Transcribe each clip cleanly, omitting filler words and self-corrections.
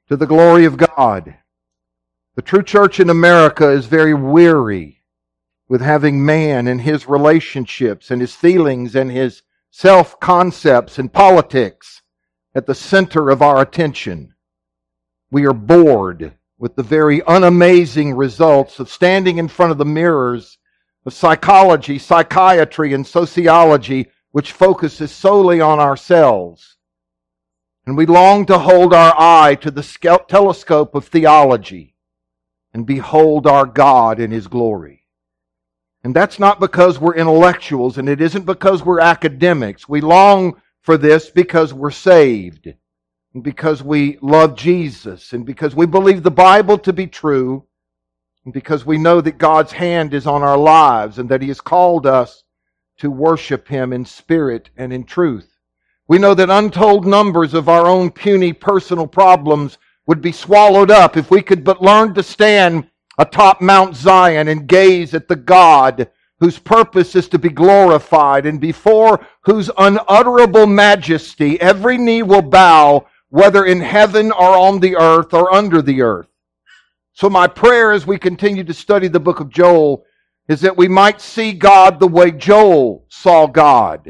to the glory of God. The true church in America is very weary with having man and his relationships and his feelings and his self-concepts and politics at the center of our attention. We are bored with the very unamazing results of standing in front of the mirrors of psychology, psychiatry, and sociology, which focuses solely on ourselves. And we long to hold our eye to the telescope of theology and behold our God in His glory. And that's not because we're intellectuals, and it isn't because we're academics. We long for this because we're saved, and because we love Jesus, and because we believe the Bible to be true, and because we know that God's hand is on our lives, and that He has called us to worship Him in spirit and in truth. We know that untold numbers of our own puny personal problems would be swallowed up if we could but learn to stand atop Mount Zion and gaze at the God whose purpose is to be glorified, and before whose unutterable majesty every knee will bow, whether in heaven or on the earth or under the earth. So my prayer as we continue to study the book of Joel is that we might see God the way Joel saw God,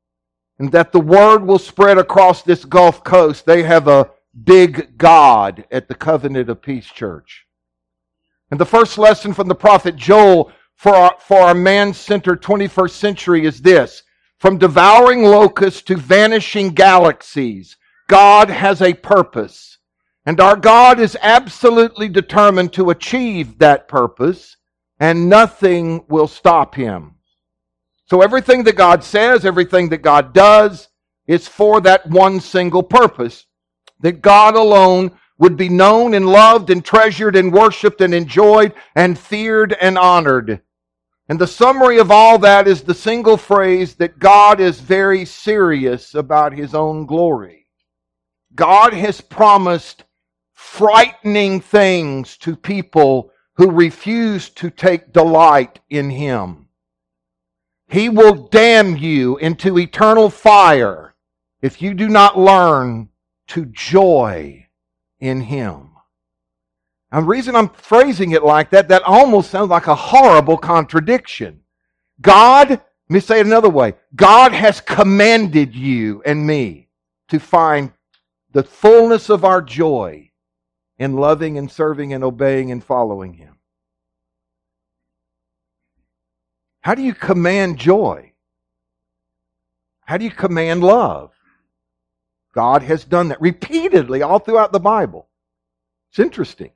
and that the word will spread across this Gulf Coast. They have a big God at the Covenant of Peace Church. And the first lesson from the prophet Joel for our man-centered 21st century is this: from devouring locusts to vanishing galaxies, God has a purpose. And our God is absolutely determined to achieve that purpose, and nothing will stop Him. So everything that God says, everything that God does, is for that one single purpose: that God alone would be known and loved and treasured and worshiped and enjoyed and feared and honored. And the summary of all that is the single phrase that God is very serious about His own glory. God has promised frightening things to people who refuse to take delight in Him. He will damn you into eternal fire if you do not learn to joy in Him. And the reason I'm phrasing it like that almost sounds like a horrible contradiction. God, let me say it another way, God has commanded you and me to find the fullness of our joy in loving and serving and obeying and following Him. How do you command joy? How do you command love? God has done that repeatedly all throughout the Bible. It's interesting.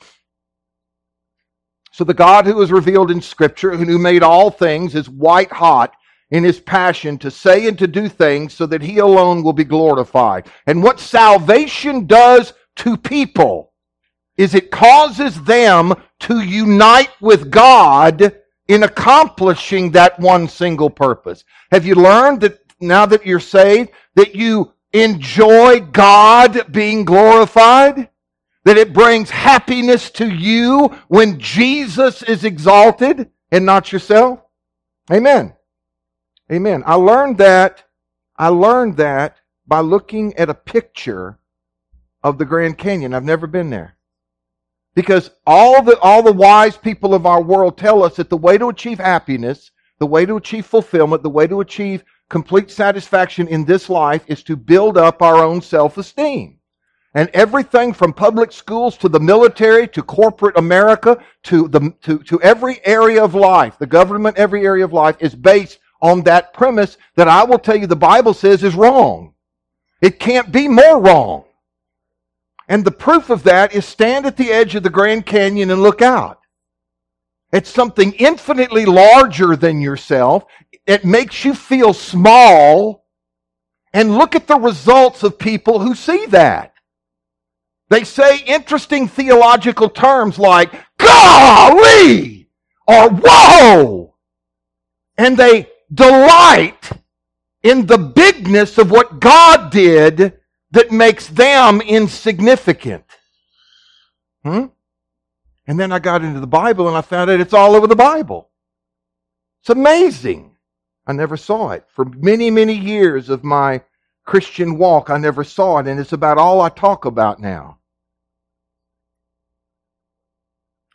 So the God who is revealed in Scripture, who made all things, is white hot in His passion to say and to do things so that He alone will be glorified. And what salvation does to people is it causes them to unite with God in accomplishing that one single purpose. Have you learned that now that you're saved, that you enjoy God being glorified? That it brings happiness to you when Jesus is exalted and not yourself? Amen. Amen. I learned that by looking at a picture of the Grand Canyon. I've never been there. Because all the wise people of our world tell us that the way to achieve happiness, the way to achieve fulfillment, the way to achieve complete satisfaction in this life is to build up our own self-esteem. And everything from public schools to the military to corporate America to every area of life, the government, every area of life is based on that premise that I will tell you the Bible says is wrong. It can't be more wrong. And the proof of that is stand at the edge of the Grand Canyon and look out. It's something infinitely larger than yourself. It makes you feel small. And look at the results of people who see that. They say interesting theological terms like, golly, or whoa. And they delight in the bigness of what God did that makes them insignificant. And then I got into the Bible and I found out it's all over the Bible. It's amazing. I never saw it. For many, many years of my Christian walk, I never saw it, and it's about all I talk about now.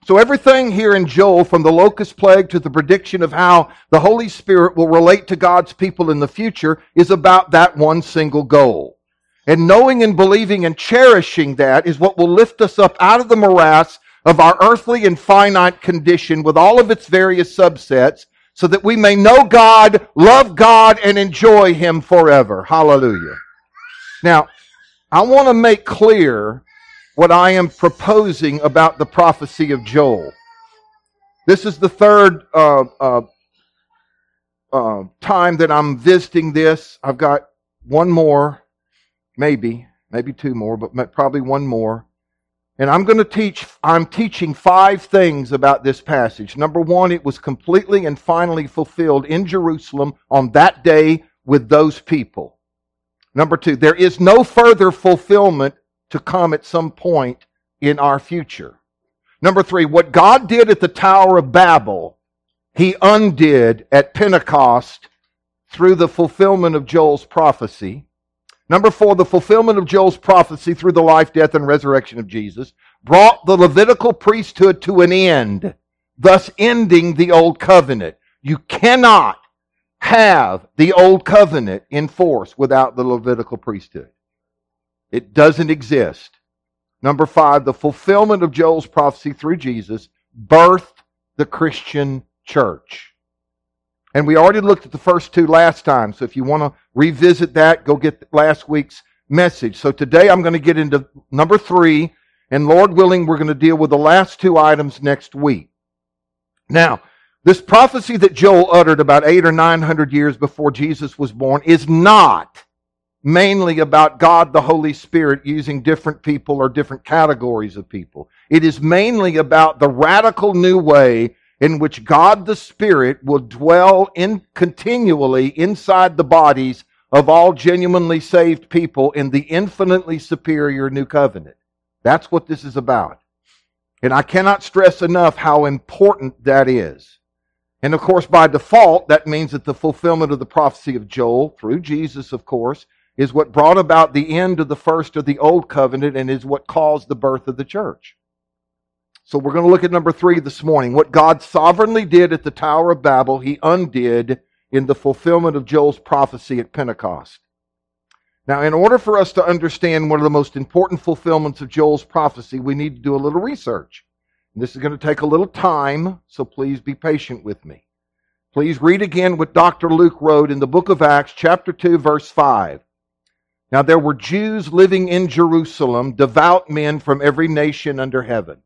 So everything here in Joel, from the locust plague to the prediction of how the Holy Spirit will relate to God's people in the future, is about that one single goal. And knowing and believing and cherishing that is what will lift us up out of the morass of our earthly and finite condition with all of its various subsets, so that we may know God, love God, and enjoy Him forever. Hallelujah. Now, I want to make clear what I am proposing about the prophecy of Joel. This is the third time that I'm visiting this. I've got one more, maybe two more, but probably one more. And I'm teaching 5 things about this passage. Number 1, it was completely and finally fulfilled in Jerusalem on that day with those people. Number 2, there is no further fulfillment to come at some point in our future. Number 3, what God did at the Tower of Babel, He undid at Pentecost through the fulfillment of Joel's prophecy. Number 4, the fulfillment of Joel's prophecy through the life, death, and resurrection of Jesus brought the Levitical priesthood to an end, thus ending the Old Covenant. You cannot have the Old Covenant in force without the Levitical priesthood. It doesn't exist. Number 5, the fulfillment of Joel's prophecy through Jesus birthed the Christian church. And we already looked at the first 2 last time, so if you want to revisit that, go get last week's message. So today I'm going to get into number 3, and Lord willing, we're going to deal with the last 2 items next week. Now, this prophecy that Joel uttered about 800 or 900 years before Jesus was born is not mainly about God the Holy Spirit using different people or different categories of people. It is mainly about the radical new way in which God the Spirit will dwell continually inside the bodies of all genuinely saved people in the infinitely superior new covenant. That's what this is about. And I cannot stress enough how important that is. And of course, by default, that means that the fulfillment of the prophecy of Joel, through Jesus, of course, is what brought about the end of the first of the Old Covenant and is what caused the birth of the church. So we're going to look at number 3 this morning. What God sovereignly did at the Tower of Babel, He undid in the fulfillment of Joel's prophecy at Pentecost. Now, in order for us to understand one of the most important fulfillments of Joel's prophecy, we need to do a little research. And this is going to take a little time, so please be patient with me. Please read again what Dr. Luke wrote in the book of Acts, chapter 2, verse 5. Now there were Jews living in Jerusalem, devout men from every nation under heaven.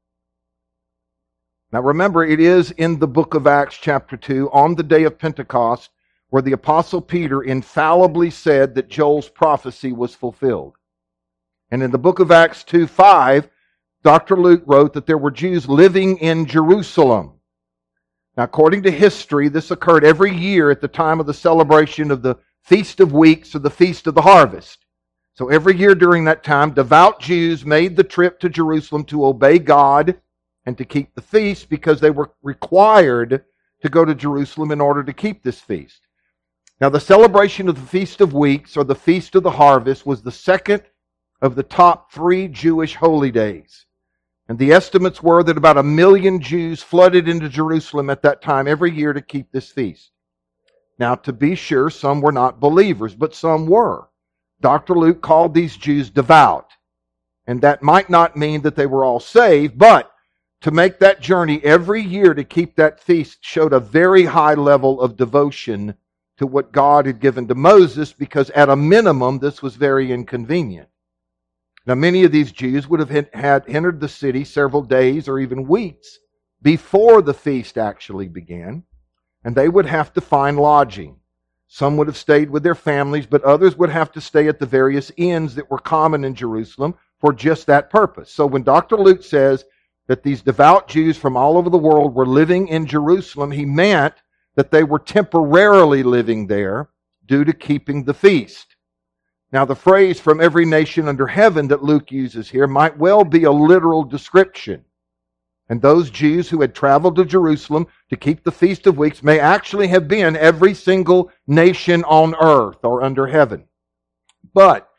Now remember, it is in the book of Acts chapter 2, on the day of Pentecost, where the Apostle Peter infallibly said that Joel's prophecy was fulfilled. And in the book of Acts 2:5, Dr. Luke wrote that there were Jews living in Jerusalem. Now according to history, this occurred every year at the time of the celebration of the Feast of Weeks or the Feast of the Harvest. So every year during that time, devout Jews made the trip to Jerusalem to obey God and to keep the feast because they were required to go to Jerusalem in order to keep this feast. Now the celebration of the Feast of Weeks or the Feast of the Harvest was the second of the top 3 Jewish holy days. And the estimates were that about 1 million Jews flooded into Jerusalem at that time every year to keep this feast. Now, to be sure, some were not believers, but some were. Dr. Luke called these Jews devout. And that might not mean that they were all saved, but to make that journey every year to keep that feast showed a very high level of devotion to what God had given to Moses, because at a minimum, this was very inconvenient. Now, many of these Jews would have had entered the city several days or even weeks before the feast actually began. And they would have to find lodging. Some would have stayed with their families, but others would have to stay at the various inns that were common in Jerusalem for just that purpose. So when Dr. Luke says that these devout Jews from all over the world were living in Jerusalem, he meant that they were temporarily living there due to keeping the feast. Now the phrase "from every nation under heaven" that Luke uses here might well be a literal description. And those Jews who had traveled to Jerusalem to keep the Feast of Weeks may actually have been every single nation on earth or under heaven. But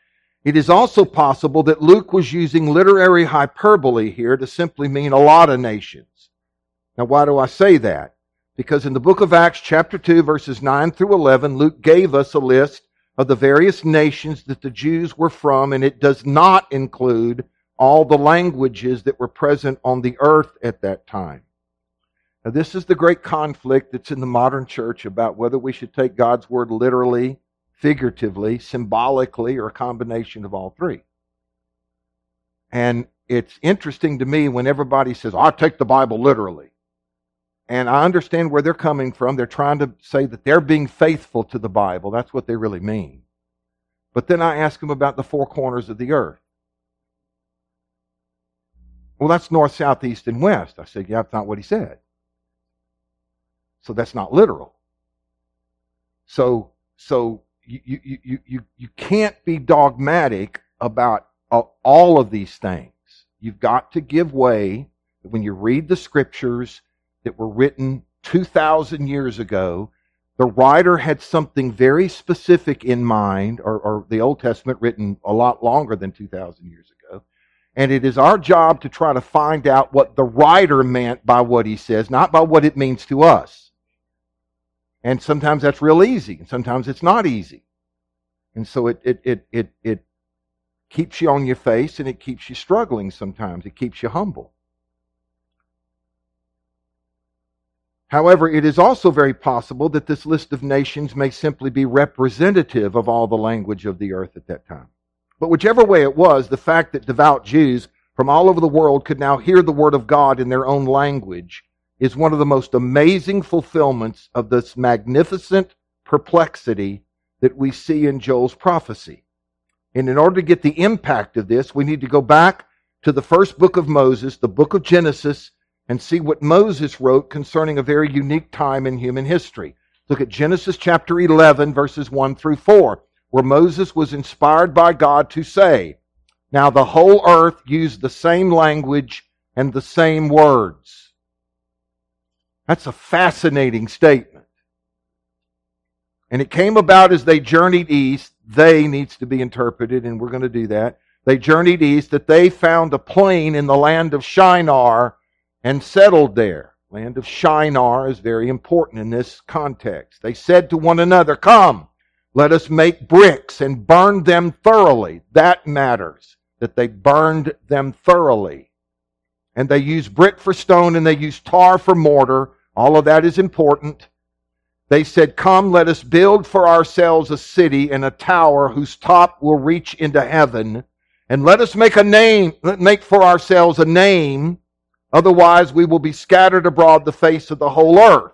It is also possible that Luke was using literary hyperbole here to simply mean a lot of nations. Now, why do I say that? Because in the book of Acts, chapter 2, verses 9 through 11, Luke gave us a list of the various nations that the Jews were from, and it does not include all the languages that were present on the earth at that time. Now, this is the great conflict that's in the modern church about whether we should take God's word literally, figuratively, symbolically, or a combination of all three. And it's interesting to me when everybody says, I take the Bible literally. And I understand where they're coming from. They're trying to say that they're being faithful to the Bible. That's what they really mean. But then I ask them about the four corners of the earth. Well, that's north, south, east, and west. I said, yeah, that's not what he said. So that's not literal. So you can't be dogmatic about all of these things. You've got to give way when you read the scriptures that were written 2,000 years ago. The writer had something very specific in mind, or the Old Testament written a lot longer than 2,000 years ago. And it is our job to try to find out what the writer meant by what he says, not by what it means to us. And sometimes that's real easy, and sometimes it's not easy. And so it keeps you on your face, and it keeps you struggling sometimes. It keeps you humble. However, it is also very possible that this list of nations may simply be representative of all the language of the earth at that time. But whichever way it was, the fact that devout Jews from all over the world could now hear the Word of God in their own language is one of the most amazing fulfillments of this magnificent perplexity that we see in Joel's prophecy. And in order to get the impact of this, we need to go back to the first book of Moses, the book of Genesis, and see what Moses wrote concerning a very unique time in human history. Look at Genesis chapter 11, verses 1 through 4, where Moses was inspired by God to say, now the whole earth used the same language and the same words. That's a fascinating statement. And it came about as they journeyed east. They needs to be interpreted, and we're going to do that. They journeyed east, that they found a plain in the land of Shinar and settled there. Land of Shinar is very important in this context. They said to one another, come, let us make bricks and burn them thoroughly. That matters, that they burned them thoroughly. And they used brick for stone and they used tar for mortar. All of that is important. They said, come, let us build for ourselves a city and a tower whose top will reach into heaven. And let us make for ourselves a name. Otherwise we will be scattered abroad the face of the whole earth.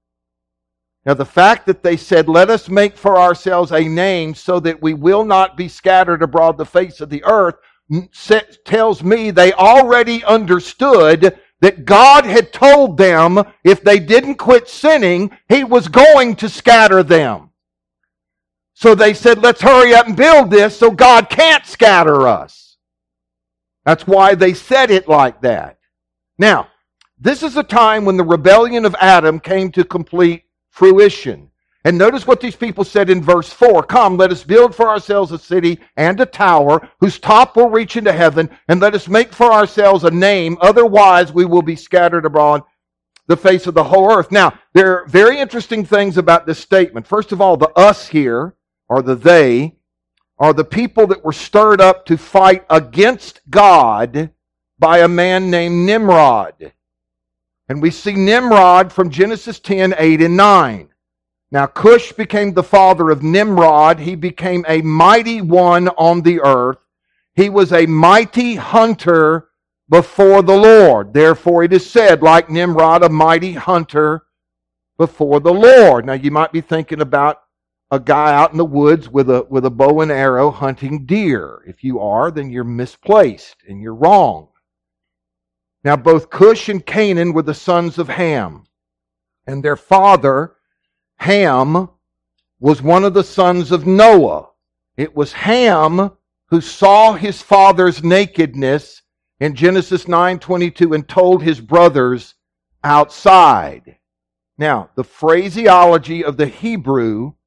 Now the fact that they said, let us make for ourselves a name so that we will not be scattered abroad the face of the earth, tells me they already understood that God had told them if they didn't quit sinning, He was going to scatter them. So they said, let's hurry up and build this so God can't scatter us. That's why they said it like that. Now, this is a time when the rebellion of Adam came to complete fruition. And notice what these people said in verse 4. Come, let us build for ourselves a city and a tower whose top will reach into heaven, and let us make for ourselves a name. Otherwise, we will be scattered abroad the face of the whole earth. Now, there are very interesting things about this statement. First of all, the us here, or the they, are the people that were stirred up to fight against God by a man named Nimrod. And we see Nimrod from Genesis 10, 8 and 9. Now Cush became the father of Nimrod. He became a mighty one on the earth. He was a mighty hunter before the Lord. Therefore it is said, like Nimrod, a mighty hunter before the Lord. Now you might be thinking about a guy out in the woods with a bow and arrow hunting deer. If you are, then you're misplaced and you're wrong. Now both Cush and Canaan were the sons of Ham, and their father, Ham, was one of the sons of Noah. It was Ham who saw his father's nakedness in Genesis 9:22 and told his brothers outside. Now, the phraseology of the Hebrew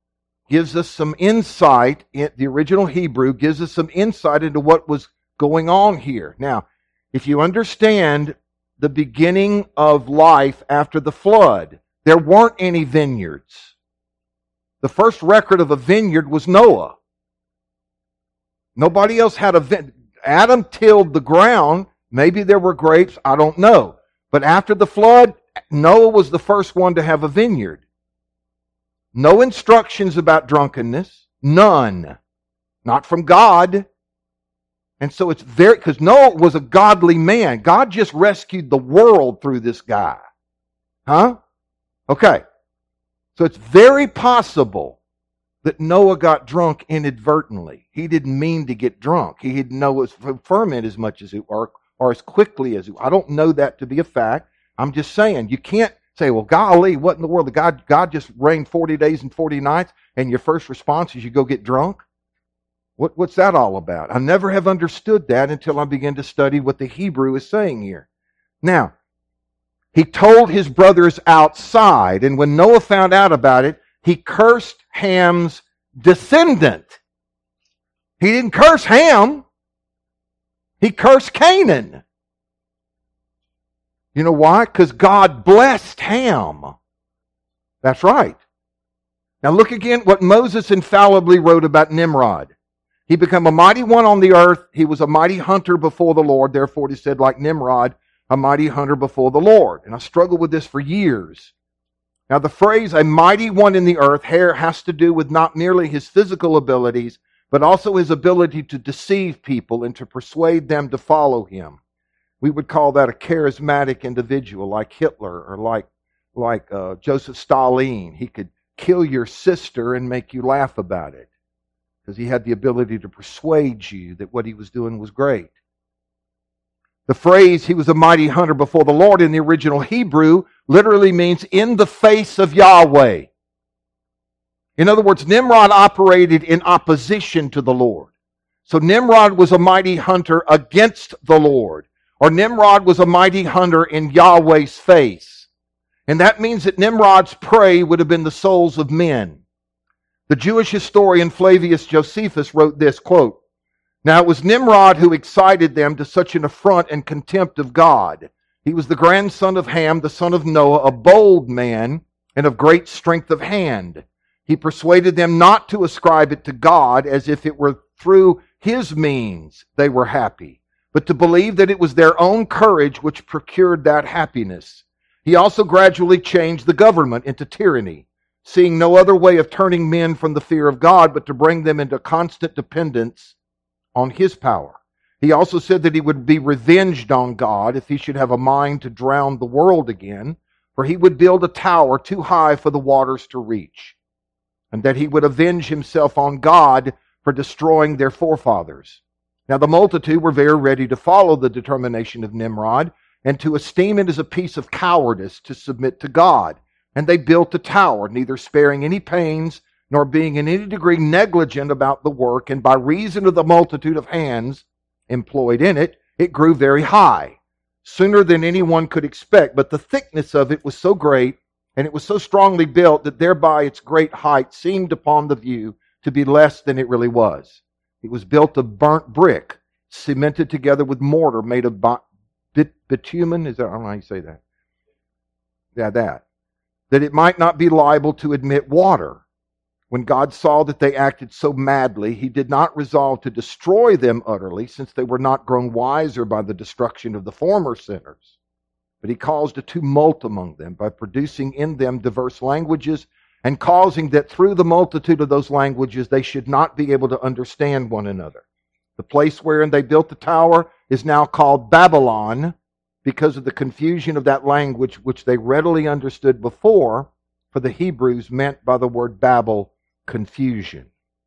gives us some insight, the original Hebrew gives us some insight into what was going on here. Now, if you understand the beginning of life after the flood, there weren't any vineyards. The first record of a vineyard was Noah. Nobody else had a vineyard. Adam tilled the ground. Maybe there were grapes. I don't know. But after the flood, Noah was the first one to have a vineyard. No instructions about drunkenness. None. Not from God. And so it's very, because Noah was a godly man. God just rescued the world through this guy. Huh? Okay. So it's very possible that Noah got drunk inadvertently. He didn't mean to get drunk. He didn't know it was ferment as much as it, or as quickly as it. I don't know that to be a fact. I'm just saying, you can't say, well, golly, what in the world? God just reigned 40 days and 40 nights, and your first response is you go get drunk? What's that all about? I never have understood that until I began to study what the Hebrew is saying here. Now, he told his brothers outside, and when Noah found out about it, he cursed Ham's descendant. He didn't curse Ham. He cursed Canaan. You know why? Because God blessed Ham. That's right. Now look again what Moses infallibly wrote about Nimrod. He became a mighty one on the earth. He was a mighty hunter before the Lord. Therefore, he said, like Nimrod, a mighty hunter before the Lord. And I struggled with this for years. Now, the phrase, a mighty one in the earth, here has to do with not merely his physical abilities, but also his ability to deceive people and to persuade them to follow him. We would call that a charismatic individual like Hitler or like Joseph Stalin. He could kill your sister and make you laugh about it because he had the ability to persuade you that what he was doing was great. The phrase, he was a mighty hunter before the Lord, in the original Hebrew literally means in the face of Yahweh. In other words, Nimrod operated in opposition to the Lord. So Nimrod was a mighty hunter against the Lord. Or Nimrod was a mighty hunter in Yahweh's face. And that means that Nimrod's prey would have been the souls of men. The Jewish historian Flavius Josephus wrote this, quote, "Now it was Nimrod who excited them to such an affront and contempt of God. He was the grandson of Ham, the son of Noah, a bold man and of great strength of hand. He persuaded them not to ascribe it to God as if it were through his means they were happy, but to believe that it was their own courage which procured that happiness. He also gradually changed the government into tyranny, seeing no other way of turning men from the fear of God but to bring them into constant dependence on his power. He also said that he would be revenged on God if he should have a mind to drown the world again, for he would build a tower too high for the waters to reach, and that he would avenge himself on God for destroying their forefathers. Now the multitude were very ready to follow the determination of Nimrod and to esteem it as a piece of cowardice to submit to God. And they built a tower, neither sparing any pains nor being in any degree negligent about the work, and by reason of the multitude of hands employed in it, it grew very high, sooner than anyone could expect. But the thickness of it was so great, and it was so strongly built, that thereby its great height seemed upon the view to be less than it really was. It was built of burnt brick, cemented together with mortar made of bitumen. I don't know how you say that. Yeah, that it might not be liable to admit water. When God saw that they acted so madly, he did not resolve to destroy them utterly, since they were not grown wiser by the destruction of the former sinners. But he caused a tumult among them by producing in them diverse languages, and causing that through the multitude of those languages they should not be able to understand one another. The place wherein they built the tower is now called Babylon, because of the confusion of that language which they readily understood before, for the Hebrews meant by the word Babel confusion.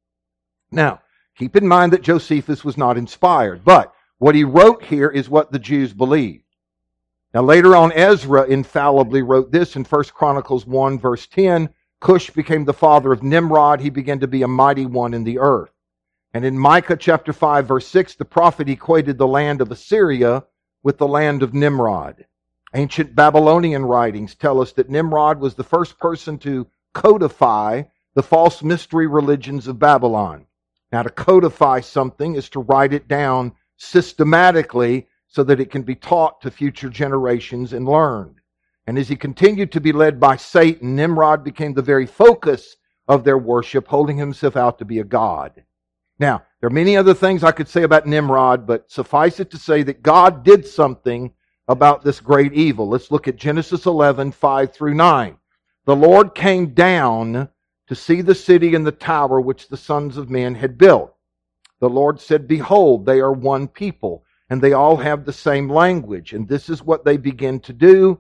Now, keep in mind that Josephus was not inspired, but what he wrote here is what the Jews believed. Now later on, Ezra infallibly wrote this in 1 Chronicles 1 verse 10, Cush became the father of Nimrod. He began to be a mighty one in the earth. And in Micah chapter 5 verse 6, the prophet equated the land of Assyria with the land of Nimrod. Ancient Babylonian writings tell us that Nimrod was the first person to codify the false mystery religions of Babylon. Now, to codify something is to write it down systematically so that it can be taught to future generations and learned. And as he continued to be led by Satan, Nimrod became the very focus of their worship, holding himself out to be a god. Now, there are many other things I could say about Nimrod, but suffice it to say that God did something about this great evil. Let's look at Genesis 11, 5 through 9. The Lord came down to see the city and the tower which the sons of men had built. The Lord said, Behold, they are one people, and they all have the same language. And this is what they began to do,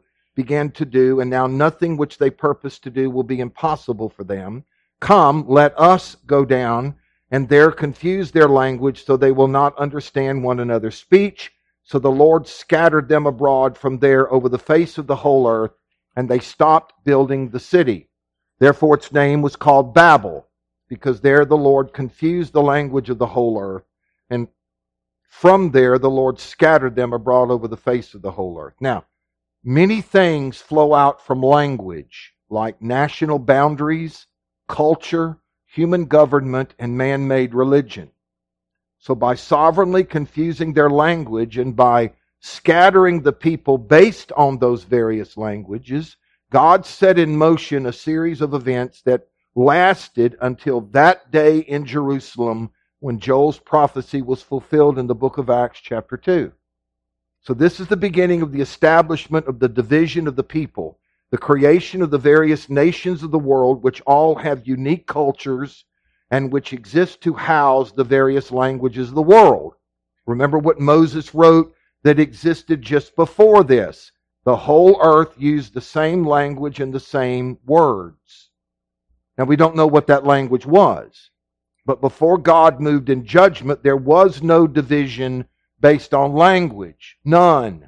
and now nothing which they purpose to do will be impossible for them. Come, let us go down, and there confuse their language, so they will not understand one another's speech. So the Lord scattered them abroad from there over the face of the whole earth, and they stopped building the city. Therefore its name was called Babel, because there the Lord confused the language of the whole earth, and from there the Lord scattered them abroad over the face of the whole earth. Now, many things flow out from language, like national boundaries, culture, human government, and man-made religion. So by sovereignly confusing their language and by scattering the people based on those various languages, God set in motion a series of events that lasted until that day in Jerusalem when Joel's prophecy was fulfilled in the book of Acts chapter 2. So this is the beginning of the establishment of the division of the people, the creation of the various nations of the world, which all have unique cultures and which exist to house the various languages of the world. Remember what Moses wrote that existed just before this. The whole earth used the same language and the same words. Now, we don't know what that language was, but before God moved in judgment, there was no division based on language. None.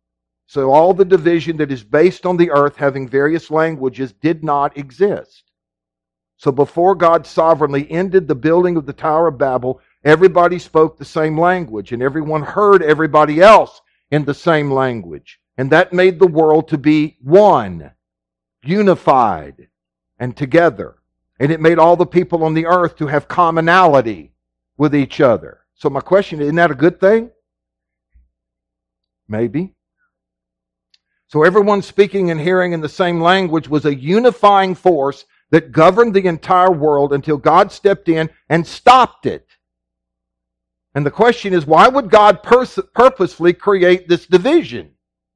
So all the division that is based on the earth having various languages did not exist. So before God sovereignly ended the building of the Tower of Babel, everybody spoke the same language, and everyone heard everybody else in the same language. And that made the world to be one, unified, and together. And it made all the people on the earth to have commonality with each other. So my question is, isn't that a good thing? Maybe. So everyone speaking and hearing in the same language was a unifying force that governed the entire world until God stepped in and stopped it. And the question is, why would God purposefully create this division?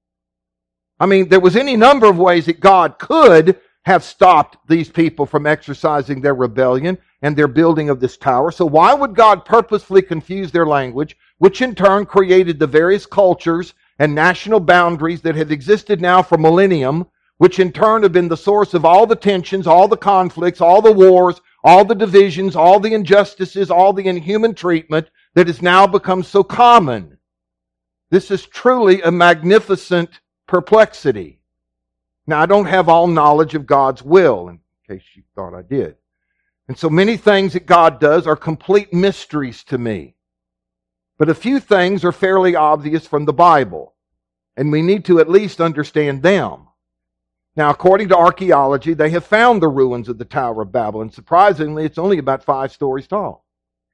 I mean, there was any number of ways that God could have stopped these people from exercising their rebellion and their building of this tower. So why would God purposefully confuse their language, which in turn created the various cultures and national boundaries that have existed now for millennium, which in turn have been the source of all the tensions, all the conflicts, all the wars, all the divisions, all the injustices, all the inhuman treatment that has now become so common? This is truly a magnificent perplexity. Now, I don't have all knowledge of God's will, in case you thought I did. And so many things that God does are complete mysteries to me. But a few things are fairly obvious from the Bible, and we need to at least understand them. Now, according to archaeology, they have found the ruins of the Tower of Babel, and surprisingly, it's only about 5 stories tall.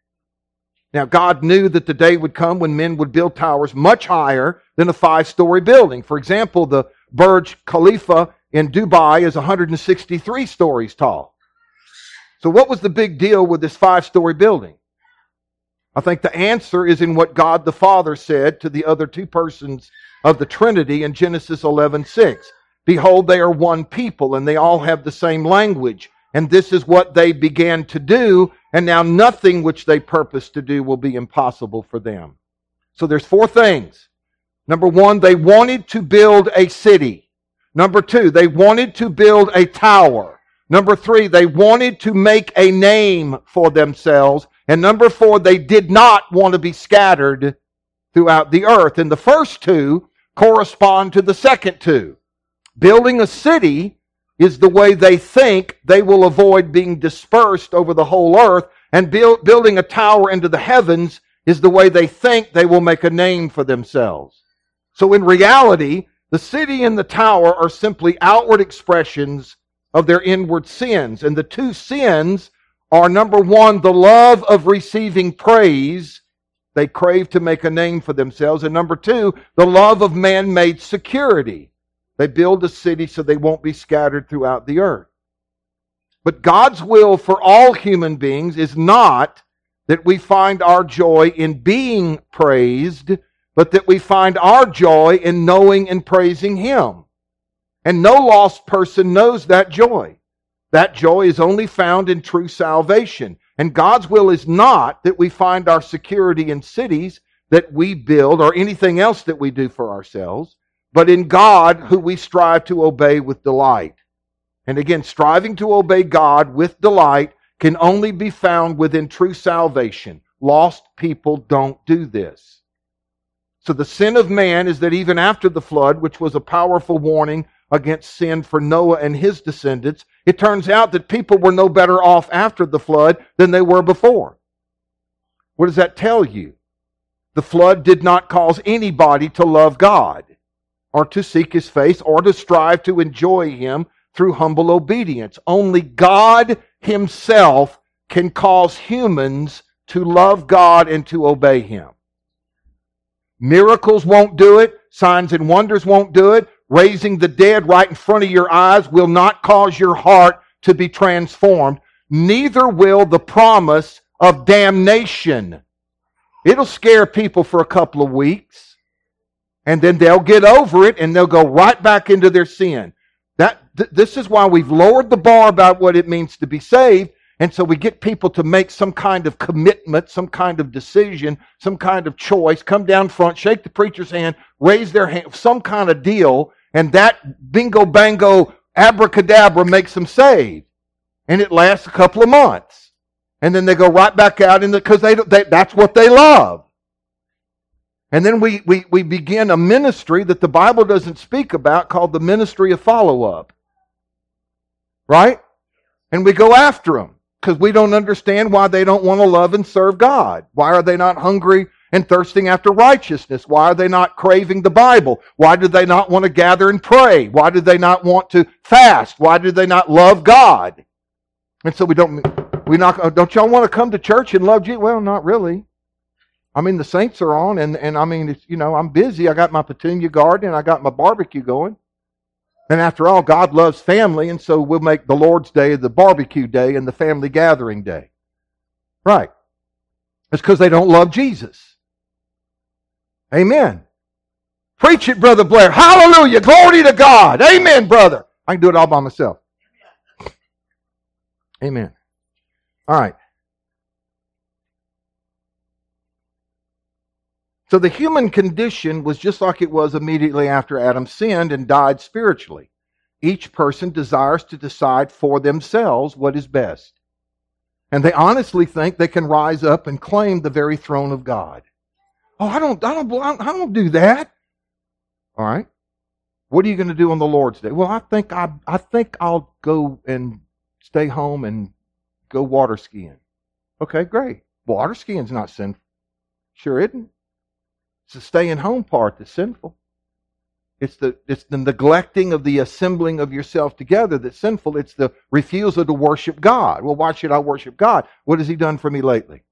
Now, God knew that the day would come when men would build towers much higher than a 5-story building. For example, the Burj Khalifa in Dubai is 163 stories tall. So what was the big deal with this 5-story building? I think the answer is in what God the Father said to the other 2 persons of the Trinity in Genesis 11:6. Behold, they are one people, and they all have the same language. And this is what they began to do, and now nothing which they purpose to do will be impossible for them. So there's 4 things. Number 1, they wanted to build a city. Number 2, they wanted to build a tower. Number 3, they wanted to make a name for themselves. And number 4, they did not want to be scattered throughout the earth. And the first 2 correspond to the second 2. Building a city is the way they think they will avoid being dispersed over the whole earth, and building a tower into the heavens is the way they think they will make a name for themselves. So in reality, the city and the tower are simply outward expressions of their inward sins. And the two sins are, number one, the love of receiving praise. They crave to make a name for themselves. And number two, the love of man-made security. They build a city so they won't be scattered throughout the earth. But God's will for all human beings is not that we find our joy in being praised, but that we find our joy in knowing and praising Him. And no lost person knows that joy. That joy is only found in true salvation. And God's will is not that we find our security in cities that we build or anything else that we do for ourselves, but in God who we strive to obey with delight. And again, striving to obey God with delight can only be found within true salvation. Lost people don't do this. So the sin of man is that even after the flood, which was a powerful warning against sin for Noah and his descendants, it turns out that people were no better off after the flood than they were before. What does that tell you? The flood did not cause anybody to love God or to seek His face or to strive to enjoy Him through humble obedience. Only God Himself can cause humans to love God and to obey Him. Miracles won't do it. Signs and wonders won't do it. Raising the dead right in front of your eyes will not cause your heart to be transformed. Neither will the promise of damnation. It'll scare people for a couple of weeks, and then they'll get over it and they'll go right back into their sin. This is why we've lowered the bar about what it means to be saved. And so we get people to make some kind of commitment, some kind of decision, some kind of choice, come down front, shake the preacher's hand, raise their hand, some kind of deal, and that bingo bango abracadabra makes them saved. And it lasts a couple of months. And then they go right back out because that's what they love. And then we begin a ministry that the Bible doesn't speak about called the ministry of follow-up. Right? And we go after them because we don't understand why they don't want to love and serve God. Why are they not hungry and thirsting after righteousness? Why are they not craving the Bible? Why do they not want to gather and pray? Why do they not want to fast? Why do they not love God? And so don't y'all want to come to church and love Jesus? Well, not really. I mean, the saints are on, and I mean, I'm busy. I got my petunia garden, and I got my barbecue going. And after all, God loves family, and so we'll make the Lord's Day the barbecue day and the family gathering day. Right. It's because they don't love Jesus. Amen. Preach it, Brother Blair. Hallelujah. Glory to God. Amen, brother. I can do it all by myself. Amen. All right. So the human condition was just like it was immediately after Adam sinned and died spiritually. Each person desires to decide for themselves what is best. And they honestly think they can rise up and claim the very throne of God. Oh, I don't do that. All right. What are you going to do on the Lord's Day? Well, I think I'll go and stay home and go water skiing. Okay, great. Water skiing's not sinful. Sure isn't. It's the staying home part that's sinful. It's the neglecting of the assembling of yourself together that's sinful. It's the refusal to worship God. Well, why should I worship God? What has He done for me lately?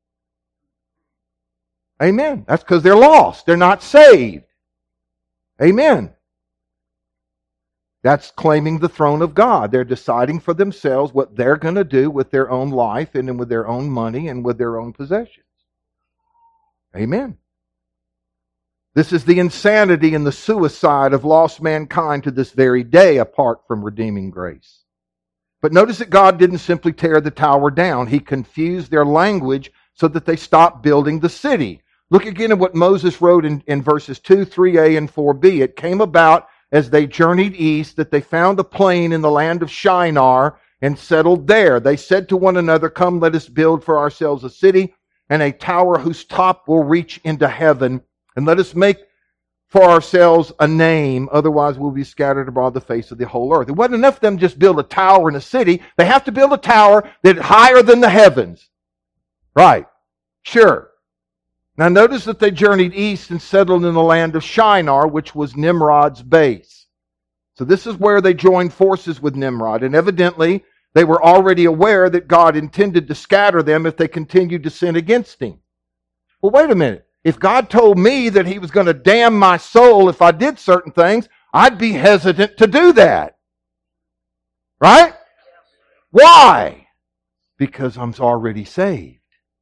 Amen. That's because they're lost. They're not saved. Amen. That's claiming the throne of God. They're deciding for themselves what they're going to do with their own life and with their own money and with their own possessions. Amen. This is the insanity and the suicide of lost mankind to this very day apart from redeeming grace. But notice that God didn't simply tear the tower down. He confused their language so that they stopped building the city. Look again at what Moses wrote in verses 2, 3a, and 4b. It came about as they journeyed east that they found a plain in the land of Shinar and settled there. They said to one another, "Come, let us build for ourselves a city and a tower whose top will reach into heaven. And let us make for ourselves a name, otherwise we'll be scattered abroad the face of the whole earth." It wasn't enough for them to just build a tower in a city. They have to build a tower that's higher than the heavens. Right. Sure. Now notice that they journeyed east and settled in the land of Shinar, which was Nimrod's base. So this is where they joined forces with Nimrod. And evidently, they were already aware that God intended to scatter them if they continued to sin against Him. Well, wait a minute. If God told me that He was going to damn my soul if I did certain things, I'd be hesitant to do that. Right? Why? Because I'm already saved.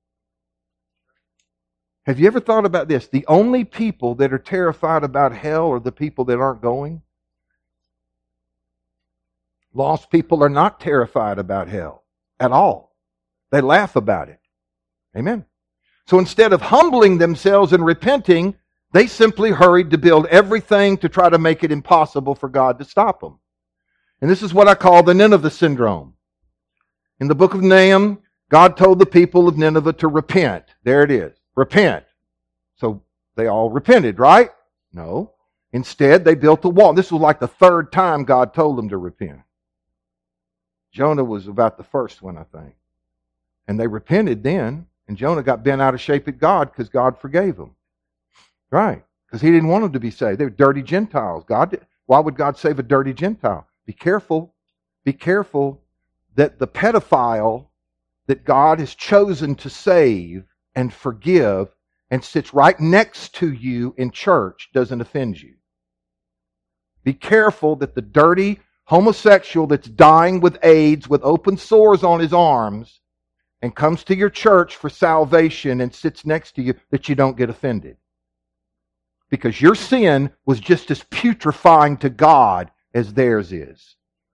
Have you ever thought about this? The only people that are terrified about hell are the people that aren't going. Lost people are not terrified about hell at all. They laugh about it. Amen. So instead of humbling themselves and repenting, they simply hurried to build everything to try to make it impossible for God to stop them. And this is what I call the Nineveh syndrome. In the book of Nahum, God told the people of Nineveh to repent. There it is. Repent. So they all repented, right? No. Instead, they built a wall. This was like the third time God told them to repent. Jonah was about the first one, I think. And they repented then, and Jonah got bent out of shape at God because God forgave them. Right. Because He didn't want them to be saved. They were dirty Gentiles. Why would God save a dirty Gentile? Be careful. Be careful that the pedophile that God has chosen to save and forgive and sits right next to you in church doesn't offend you. Be careful that the dirty homosexual that's dying with AIDS with open sores on his arms and comes to your church for salvation and sits next to you, that you don't get offended. Because your sin was just as putrefying to God as theirs is.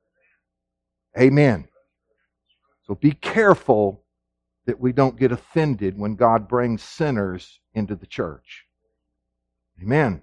Amen. So be careful that we don't get offended when God brings sinners into the church. Amen.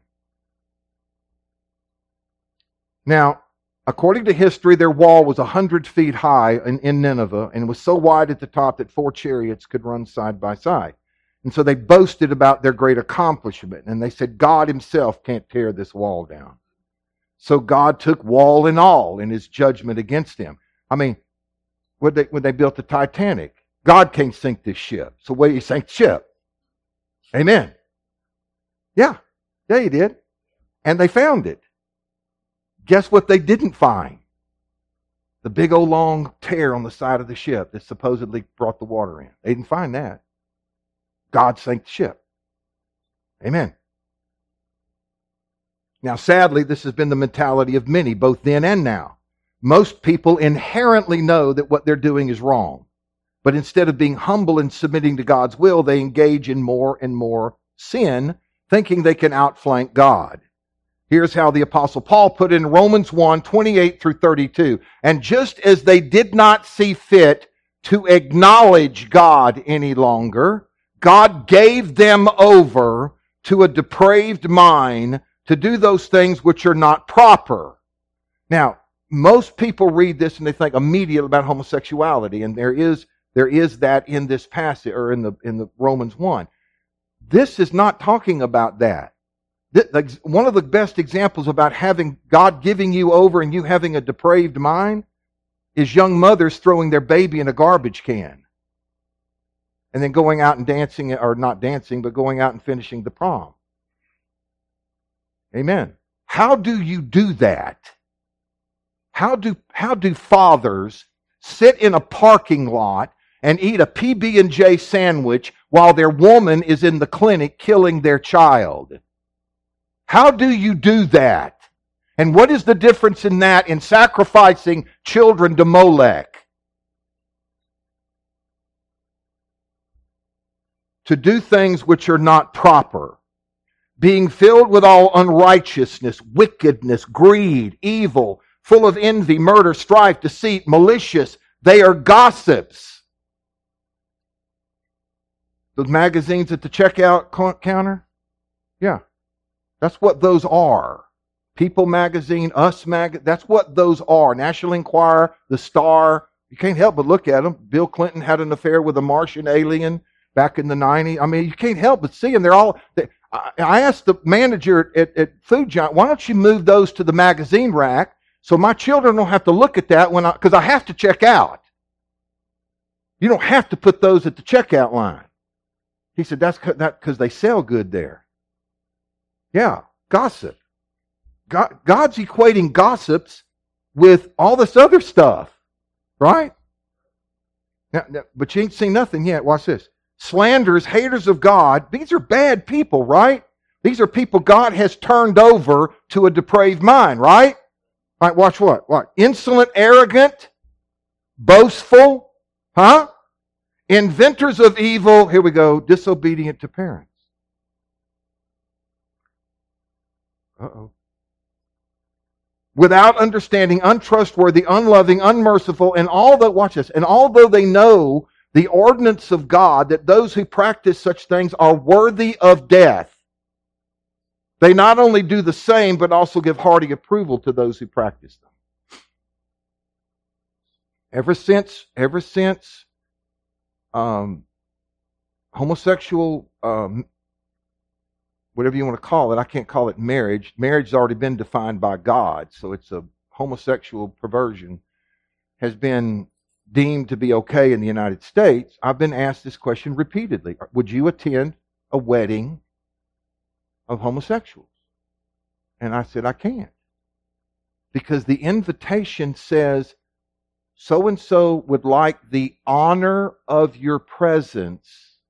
Now, according to history, their wall was 100 feet high in Nineveh and was so wide at the top that 4 chariots could run side by side. And so they boasted about their great accomplishment. And they said, God Himself can't tear this wall down. So God took wall and all in His judgment against them. I mean, when they built the Titanic, God can't sink this ship. So what, He sank the ship? Amen. Yeah, He did. And they found it. Guess what they didn't find? The big old long tear on the side of the ship that supposedly brought the water in. They didn't find that. God sank the ship. Amen. Now, sadly, this has been the mentality of many, both then and now. Most people inherently know that what they're doing is wrong. But instead of being humble and submitting to God's will, they engage in more and more sin, thinking they can outflank God. Here's how the Apostle Paul put it in Romans 1, 28 through 32. And just as they did not see fit to acknowledge God any longer, God gave them over to a depraved mind to do those things which are not proper. Now, most people read this and they think immediately about homosexuality, and there is that in this passage, or in the Romans 1. This is not talking about that. One of the best examples about having God giving you over and you having a depraved mind is young mothers throwing their baby in a garbage can and then going out and dancing, or not dancing, but going out and finishing the prom. Amen. How do you do that? How do fathers sit in a parking lot and eat a PB&J sandwich while their woman is in the clinic killing their child? How do you do that? And what is the difference in that and sacrificing children to Molech? To do things which are not proper. Being filled with all unrighteousness, wickedness, greed, evil, full of envy, murder, strife, deceit, malicious. They are gossips. Those magazines at the checkout counter? Yeah. That's what those are. People Magazine, Us Magazine, that's what those are. National Enquirer, The Star. You can't help but look at them. Bill Clinton had an affair with a Martian alien back in the 90s. I mean, you can't help but see them. I asked the manager at Food Giant, why don't you move those to the magazine rack so my children don't have to look at that because I have to check out. You don't have to put those at the checkout line. He said, that's because they sell good there. Yeah, gossip. God's equating gossips with all this other stuff, right? Now, but you ain't seen nothing yet. Watch this. Slanders, haters of God, these are bad people, right? These are people God has turned over to a depraved mind, right? All right, watch what? What? Insolent, arrogant, boastful, inventors of evil, here we go, disobedient to parents. Uh-oh. Without understanding, untrustworthy, unloving, unmerciful, and watch this, and although they know the ordinance of God, that those who practice such things are worthy of death, they not only do the same, but also give hearty approval to those who practice them. Ever since homosexual, whatever you want to call it, I can't call it marriage. Marriage has already been defined by God, so it's a homosexual perversion, has been deemed to be okay in the United States. I've been asked this question repeatedly. Would you attend a wedding of homosexuals? And I said, I can't. Because the invitation says, so-and-so would like the honor of your presence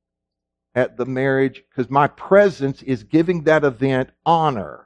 at the marriage, because my presence is giving that event honor.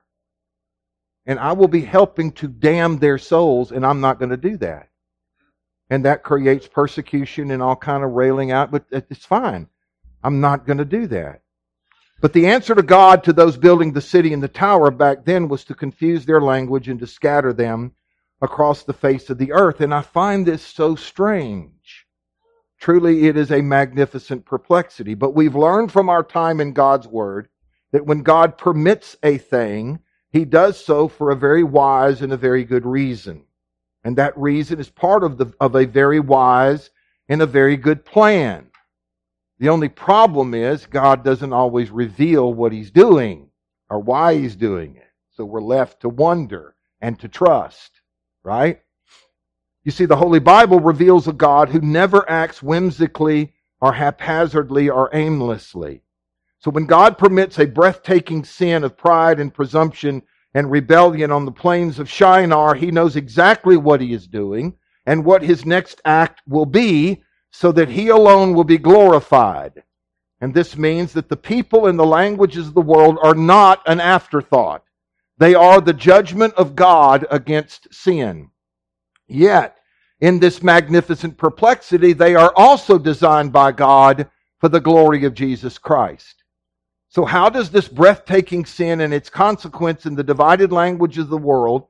And I will be helping to damn their souls, and I'm not going to do that. And that creates persecution and all kind of railing out, but it's fine. I'm not going to do that. But the answer to God to those building the city and the tower back then was to confuse their language and to scatter them across the face of the earth. And I find this so strange. Truly, it is a magnificent perplexity. But we've learned from our time in God's Word that when God permits a thing, He does so for a very wise and a very good reason. And that reason is part of a very wise and a very good plan. The only problem is God doesn't always reveal what He's doing or why He's doing it. So we're left to wonder and to trust, right? You see, the Holy Bible reveals a God who never acts whimsically or haphazardly or aimlessly. So when God permits a breathtaking sin of pride and presumption and rebellion on the plains of Shinar, He knows exactly what He is doing and what His next act will be, so that He alone will be glorified. And this means that the people and the languages of the world are not an afterthought. They are the judgment of God against sin. Yet, in this magnificent perplexity, they are also designed by God for the glory of Jesus Christ. So how does this breathtaking sin and its consequence in the divided languages of the world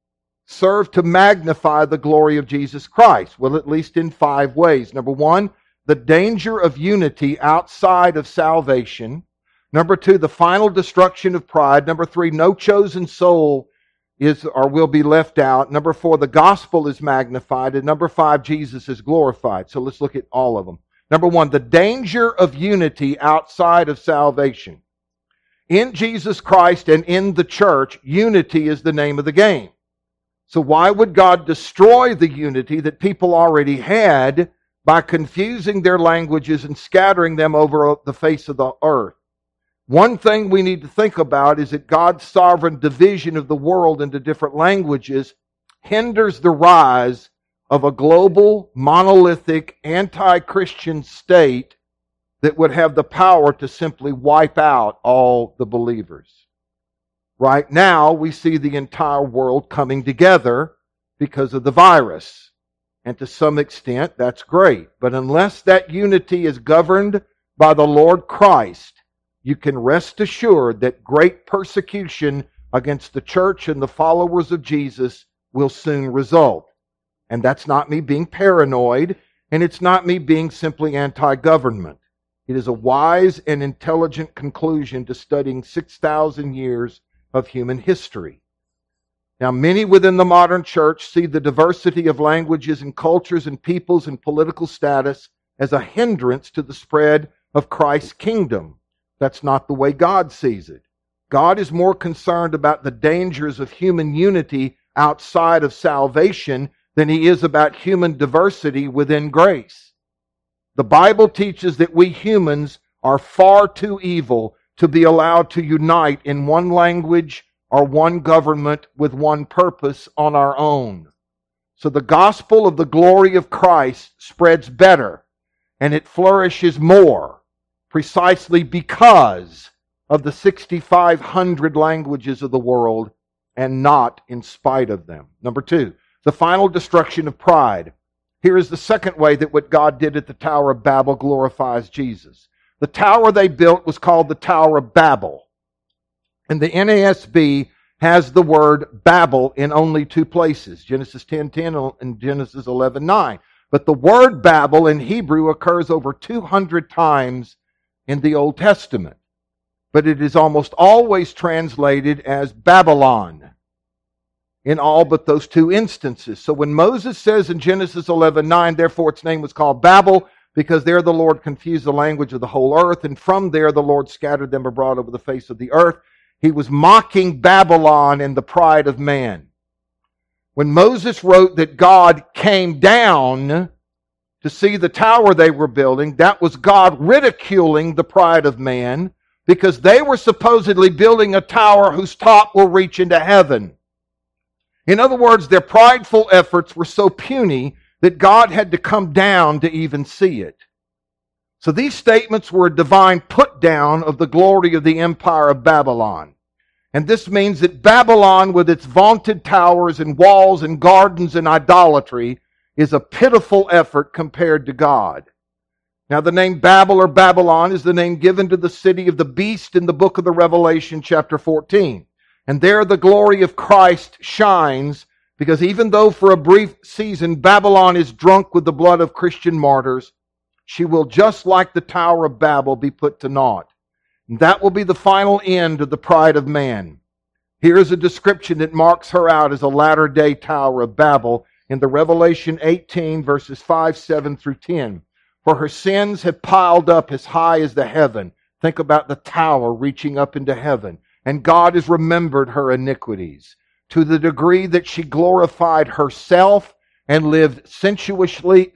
serve to magnify the glory of Jesus Christ? Well, at least in 5 ways. Number 1, the danger of unity outside of salvation. Number 2, the final destruction of pride. Number 3, no chosen soul is or will be left out. Number 4, the gospel is magnified. And number 5, Jesus is glorified. So let's look at all of them. Number 1, the danger of unity outside of salvation. In Jesus Christ and in the church, unity is the name of the game. So why would God destroy the unity that people already had by confusing their languages and scattering them over the face of the earth? One thing we need to think about is that God's sovereign division of the world into different languages hinders the rise of a global, monolithic, anti-Christian state that would have the power to simply wipe out all the believers. Right now, we see the entire world coming together because of the virus. And to some extent, that's great. But unless that unity is governed by the Lord Christ, you can rest assured that great persecution against the church and the followers of Jesus will soon result. And that's not me being paranoid, and it's not me being simply anti-government. It is a wise and intelligent conclusion to studying 6,000 years of human history. Now, many within the modern church see the diversity of languages and cultures and peoples and political status as a hindrance to the spread of Christ's kingdom. That's not the way God sees it. God is more concerned about the dangers of human unity outside of salvation than He is about human diversity within grace. The Bible teaches that we humans are far too evil to be allowed to unite in one language or one government with one purpose on our own. So the gospel of the glory of Christ spreads better and it flourishes more precisely because of the 6,500 languages of the world and not in spite of them. Number two, the final destruction of pride. Here is the second way that what God did at the Tower of Babel glorifies Jesus. The tower they built was called the Tower of Babel. And the NASB has the word Babel in only two places, Genesis 10:10 and Genesis 11:9. But the word Babel in Hebrew occurs over 200 times in the Old Testament. But it is almost always translated as Babylon in all but those two instances. So when Moses says in Genesis 11:9, therefore its name was called Babel, because there the Lord confused the language of the whole earth, and from there the Lord scattered them abroad over the face of the earth. He was mocking Babylon and the pride of man. When Moses wrote that God came down to see the tower they were building, that was God ridiculing the pride of man because they were supposedly building a tower whose top will reach into heaven. In other words, their prideful efforts were so puny that God had to come down to even see it. So these statements were a divine put down of the glory of the empire of Babylon. And this means that Babylon, with its vaunted towers and walls and gardens and idolatry, is a pitiful effort compared to God. Now the name Babel or Babylon is the name given to the city of the beast in the book of the Revelation chapter 14. And there the glory of Christ shines, because even though for a brief season Babylon is drunk with the blood of Christian martyrs, she will, just like the Tower of Babel, be put to naught. And that will be the final end of the pride of man. Here is a description that marks her out as a latter-day Tower of Babel in the Revelation 18, verses 5, 7 through 10. For her sins have piled up as high as the heaven. Think about the tower reaching up into heaven. And God has remembered her iniquities, to the degree that she glorified herself and lived sensuously,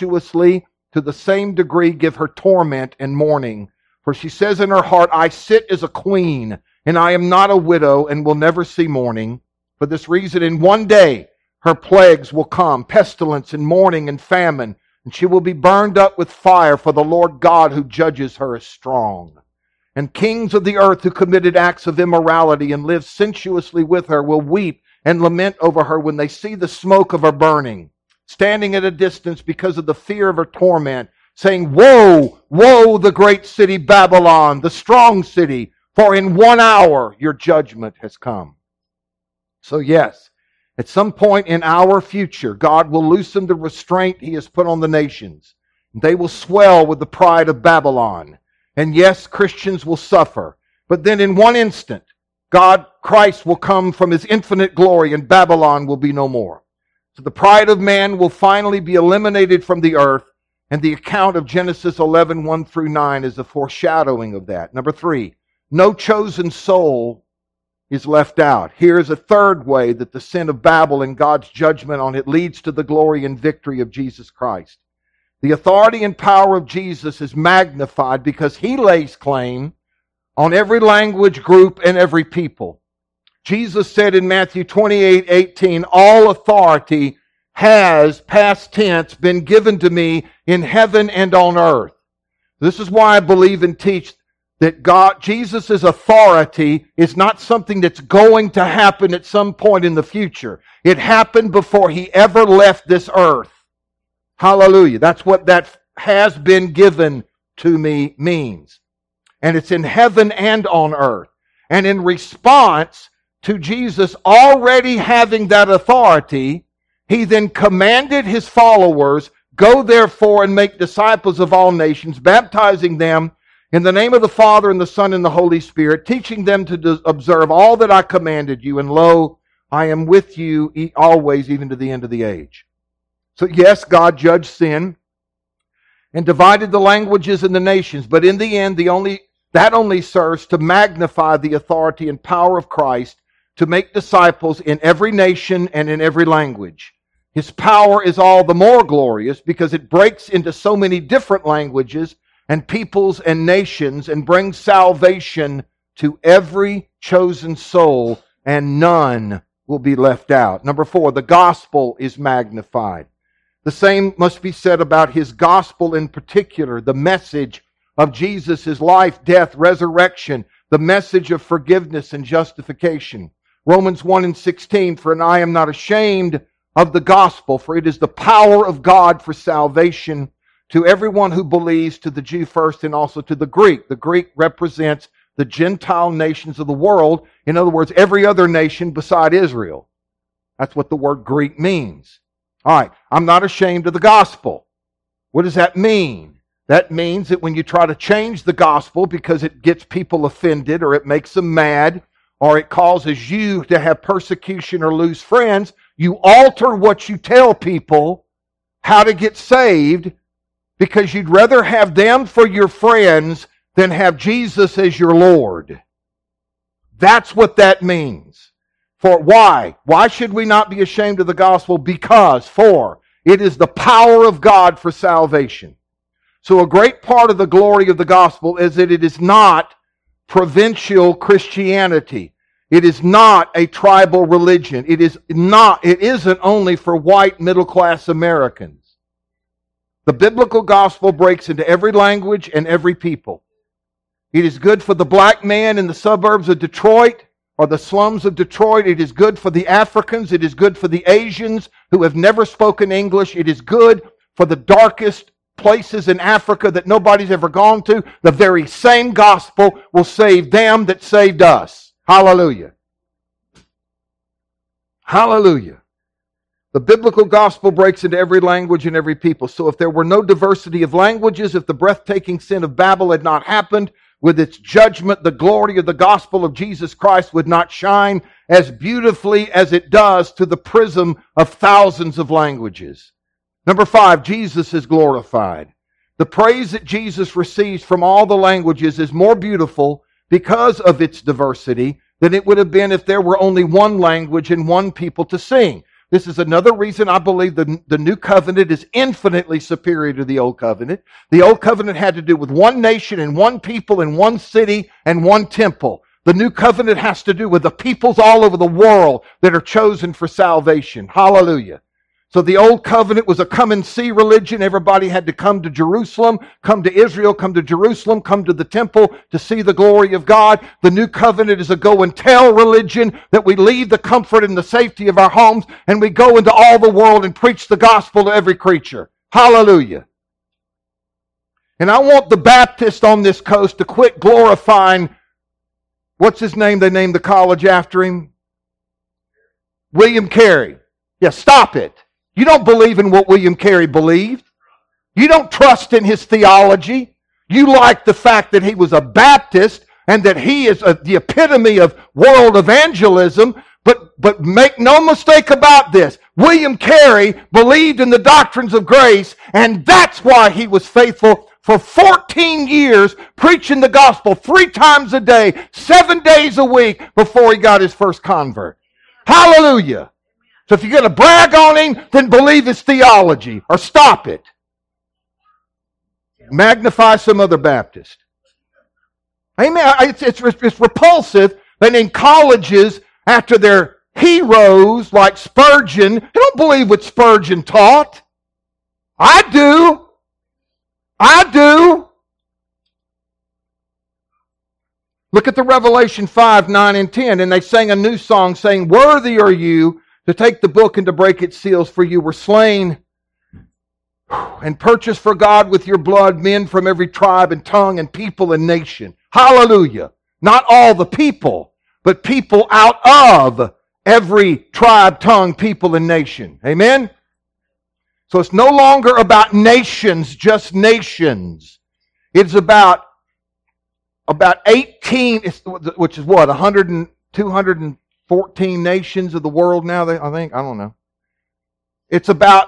to the same degree give her torment and mourning. For she says in her heart, I sit as a queen, and I am not a widow, and will never see mourning. For this reason, in one day her plagues will come, pestilence and mourning and famine, and she will be burned up with fire, for the Lord God who judges her is strong. And kings of the earth who committed acts of immorality and lived sensuously with her will weep and lament over her when they see the smoke of her burning, standing at a distance because of the fear of her torment, saying, Woe, woe, the great city Babylon, the strong city, for in 1 hour your judgment has come. So yes, at some point in our future, God will loosen the restraint He has put on the nations. They will swell with the pride of Babylon. And yes, Christians will suffer. But then in one instant, Christ will come from His infinite glory and Babylon will be no more. So the pride of man will finally be eliminated from the earth. And the account of Genesis 11, 1 through 9 is a foreshadowing of that. Number 3, no chosen soul is left out. Here is a third way that the sin of Babel and God's judgment on it leads to the glory and victory of Jesus Christ. The authority and power of Jesus is magnified because He lays claim on every language, group, and every people. Jesus said in Matthew 28:18, all authority has, past tense, been given to me in heaven and on earth. This is why I believe and teach that Jesus' authority is not something that's going to happen at some point in the future. It happened before He ever left this earth. Hallelujah. That's what that has been given to me means. And it's in heaven and on earth. And in response to Jesus already having that authority, He then commanded His followers, go therefore and make disciples of all nations, baptizing them in the name of the Father and the Son and the Holy Spirit, teaching them to observe all that I commanded you. And lo, I am with you always, even to the end of the age. So yes, God judged sin and divided the languages and the nations. But in the end, that only serves to magnify the authority and power of Christ to make disciples in every nation and in every language. His power is all the more glorious because it breaks into so many different languages and peoples and nations and brings salvation to every chosen soul and none will be left out. Number 4, the gospel is magnified. The same must be said about his gospel in particular, the message of Jesus' life, death, resurrection, the message of forgiveness and justification. Romans 1:16, for I am not ashamed of the gospel, for it is the power of God for salvation to everyone who believes, to the Jew first and also to the Greek. The Greek represents the Gentile nations of the world. In other words, every other nation beside Israel. That's what the word Greek means. All right, I'm not ashamed of the gospel. What does that mean? That means that when you try to change the gospel because it gets people offended or it makes them mad or it causes you to have persecution or lose friends, you alter what you tell people how to get saved because you'd rather have them for your friends than have Jesus as your Lord. That's what that means. For why? Why should we not be ashamed of the gospel? Because, for it is the power of God for salvation. So a great part of the glory of the gospel is that it is not provincial Christianity. It is not a tribal religion. It isn't only for white middle class Americans. The biblical gospel breaks into every language and every people. It is good for the black man in the suburbs of Detroit or the slums of Detroit. It is good for the Africans. It is good for the Asians who have never spoken English. It is good for the darkest places in Africa that nobody's ever gone to. The very same gospel will save them that saved us. Hallelujah. Hallelujah. The biblical gospel breaks into every language and every people. So if there were no diversity of languages, if the breathtaking sin of Babel had not happened, with its judgment, the glory of the gospel of Jesus Christ would not shine as beautifully as it does to the prism of thousands of languages. Number 5, Jesus is glorified. The praise that Jesus receives from all the languages is more beautiful because of its diversity than it would have been if there were only one language and one people to sing. This is another reason I believe the New Covenant is infinitely superior to the Old Covenant. The Old Covenant had to do with one nation and one people and one city and one temple. The New Covenant has to do with the peoples all over the world that are chosen for salvation. Hallelujah. So the Old Covenant was a come and see religion. Everybody had to come to Jerusalem, come to Israel, come to Jerusalem, come to the temple to see the glory of God. The New Covenant is a go and tell religion that we leave the comfort and the safety of our homes and we go into all the world and preach the gospel to every creature. Hallelujah. And I want the Baptists on this coast to quit glorifying, what's his name? They named the college after him. William Carey. Yeah, stop it. You don't believe in what William Carey believed. You don't trust in his theology. You like the fact that he was a Baptist and that he is the epitome of world evangelism. But make no mistake about this. William Carey believed in the doctrines of grace, and that's why he was faithful for 14 years, preaching the gospel 3 times a day, 7 days a week before he got his first convert. Hallelujah. So if you're going to brag on him, then believe his theology or stop it. Magnify some other Baptist. Amen. It's repulsive that in colleges, after their heroes like Spurgeon, they don't believe what Spurgeon taught. I do. I do. Look at the Revelation 5, 9, and 10. And they sang a new song saying, "Worthy are you to take the book and to break its seals, for you were slain and purchased for God with your blood men from every tribe and tongue and people and nation." Hallelujah. Not all the people, but people out of every tribe, tongue, people, and nation. Amen? So it's no longer about nations, just nations. It's about 18, which is what, 214 nations of the world now, I think? I don't know. It's about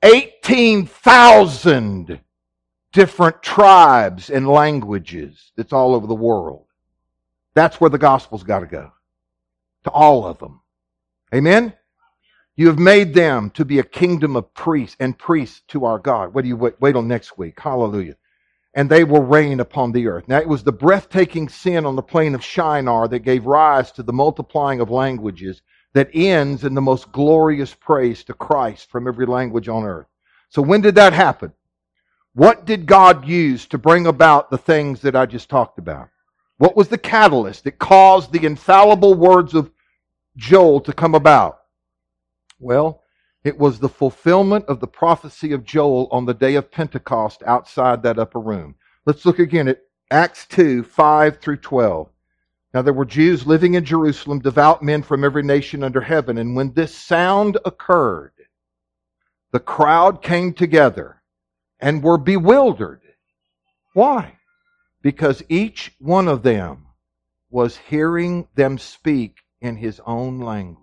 18,000 different tribes and languages that's all over the world. That's where the gospel's got to go. To all of them. Amen? You have made them to be a kingdom of priests and priests to our God. Wait till next week. Hallelujah. and they will reign upon the earth. Now, it was the breathtaking sin on the plain of Shinar that gave rise to the multiplying of languages that ends in the most glorious praise to Christ from every language on earth. So when did that happen? What did God use to bring about the things that I just talked about? What was the catalyst that caused the infallible words of Joel to come about? Well, it was the fulfillment of the prophecy of Joel on the day of Pentecost outside that upper room. Let's look again at Acts 2, 5 through 12. Now there were Jews living in Jerusalem, devout men from every nation under heaven. And when this sound occurred, the crowd came together and were bewildered. Why? Because each one of them was hearing them speak in his own language.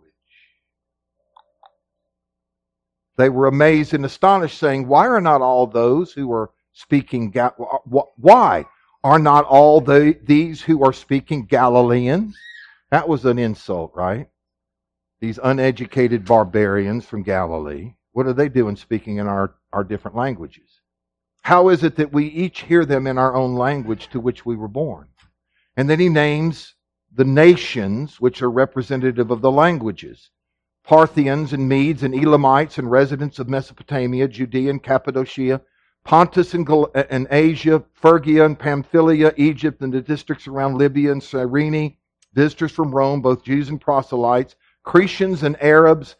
They were amazed and astonished, saying, why are not all those who are speaking, why are not all these who are speaking Galileans? That was an insult, right? These uneducated barbarians from Galilee. What are they doing speaking in our different languages? How is it that we each hear them in our own language to which we were born? And then he names the nations which are representative of the languages. Parthians and Medes and Elamites and residents of Mesopotamia, Judea and Cappadocia, Pontus and Asia, Phrygia and Pamphylia, Egypt and the districts around Libya and Cyrene, visitors from Rome, both Jews and proselytes, Cretans and Arabs,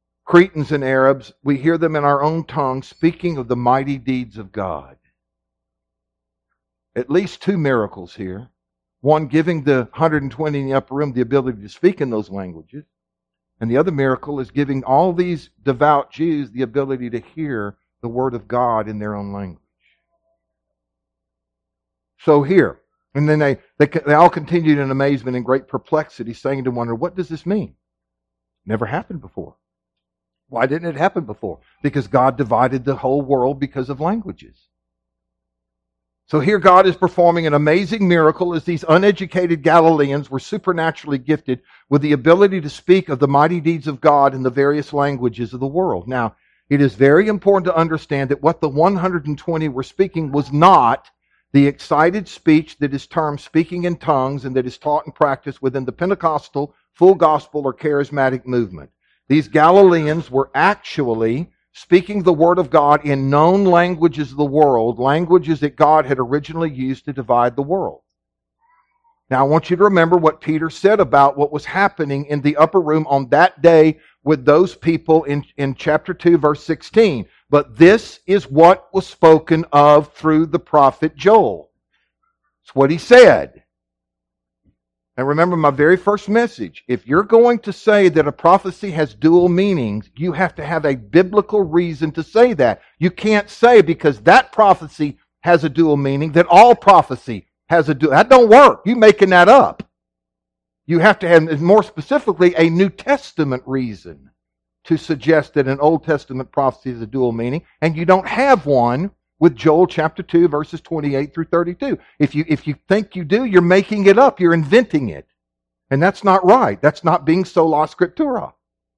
we hear them in our own tongue speaking of the mighty deeds of God. At least two miracles here. One giving the 120 in the upper room the ability to speak in those languages. And the other miracle is giving all these devout Jews the ability to hear the Word of God in their own language. So here, and then they all continued in amazement and great perplexity, saying to one another, what does this mean? Never happened before. Why didn't it happen before? Because God divided the whole world because of languages. So here God is performing an amazing miracle as these uneducated Galileans were supernaturally gifted with the ability to speak of the mighty deeds of God in the various languages of the world. Now, it is very important to understand that what the 120 were speaking was not the excited speech that is termed speaking in tongues and that is taught and practiced within the Pentecostal, full gospel, or charismatic movement. These Galileans were actually speaking the Word of God in known languages of the world, languages that God had originally used to divide the world. Now, I want you to remember what Peter said about what was happening in the upper room on that day with those people in chapter 2, verse 16. But this is what was spoken of through the prophet Joel. It's what he said. And remember my very first message. If you're going to say that a prophecy has dual meanings, you have to have a biblical reason to say that. You can't say because that prophecy has a dual meaning that all prophecy has a dual. That don't work. You're making that up. You have to have, more specifically, a New Testament reason to suggest that an Old Testament prophecy has a dual meaning, and you don't have one with Joel chapter 2, verses 28 through 32. If you think you do, you're making it up. You're inventing it. And that's not right. That's not being sola scriptura.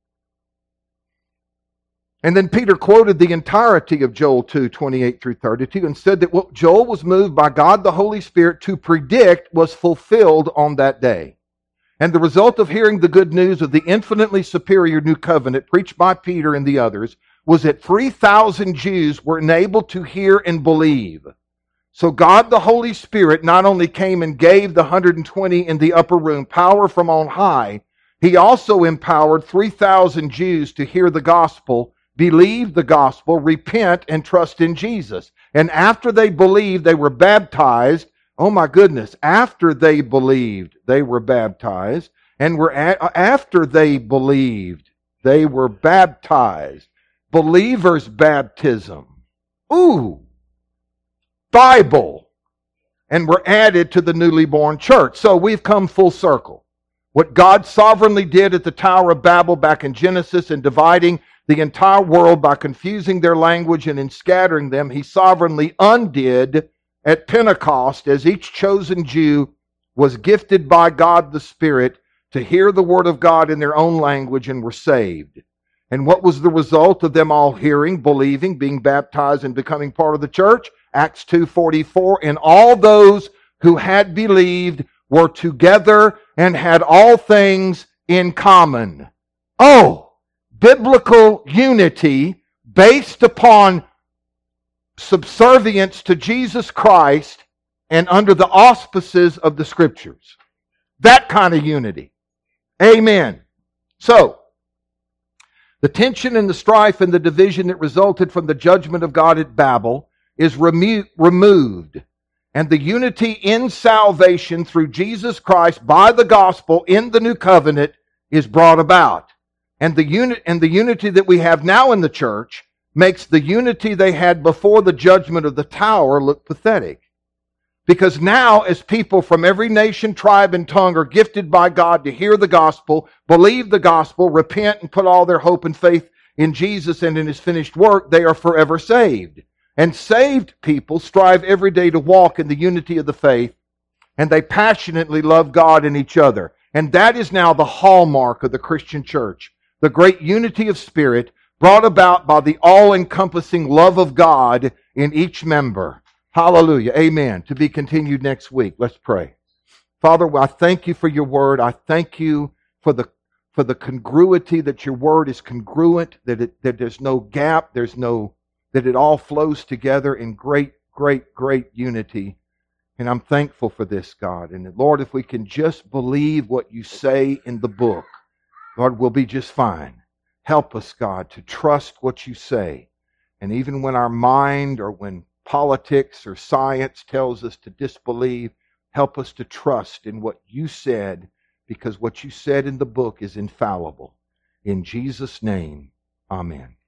And then Peter quoted the entirety of Joel 2, 28 through 32 and said that what Joel was moved by God the Holy Spirit to predict was fulfilled on that day. And the result of hearing the good news of the infinitely superior new covenant preached by Peter and the others was that 3,000 Jews were enabled to hear and believe. So God the Holy Spirit not only came and gave the 120 in the upper room power from on high, He also empowered 3,000 Jews to hear the gospel, believe the gospel, repent, and trust in Jesus. And after they believed, they were baptized. Oh my goodness, after they believed, they were baptized. And after they believed, they were baptized. Believer's baptism. Ooh! Bible. And were added to the newly born church. So we've come full circle. What God sovereignly did at the Tower of Babel back in Genesis in dividing the entire world by confusing their language and in scattering them, He sovereignly undid at Pentecost as each chosen Jew was gifted by God the Spirit to hear the Word of God in their own language and were saved. And what was the result of them all hearing, believing, being baptized, and becoming part of the church? Acts 2:44, and all those who had believed were together and had all things in common. Oh, biblical unity based upon subservience to Jesus Christ and under the auspices of the Scriptures. That kind of unity. Amen. So, the tension and the strife and the division that resulted from the judgment of God at Babel is removed. And the unity in salvation through Jesus Christ by the gospel in the new covenant is brought about. And the unity that we have now in the church makes the unity they had before the judgment of the tower look pathetic. Because now, as people from every nation, tribe, and tongue are gifted by God to hear the gospel, believe the gospel, repent, and put all their hope and faith in Jesus and in His finished work, they are forever saved. And saved people strive every day to walk in the unity of the faith, and they passionately love God and each other. And that is now the hallmark of the Christian church. The great unity of spirit brought about by the all-encompassing love of God in each member. Hallelujah. Amen. To be continued next week. Let's pray. Father, I thank you for your word. I thank you for the congruity, that your word is congruent, that there's no gap, that it all flows together in great, great, great unity. And I'm thankful for this, God. And Lord, if we can just believe what you say in the book, Lord, we'll be just fine. Help us, God, to trust what you say. And even when our mind or when politics or science tells us to disbelieve, help us to trust in what you said, because what you said in the book is infallible. In Jesus' name, amen.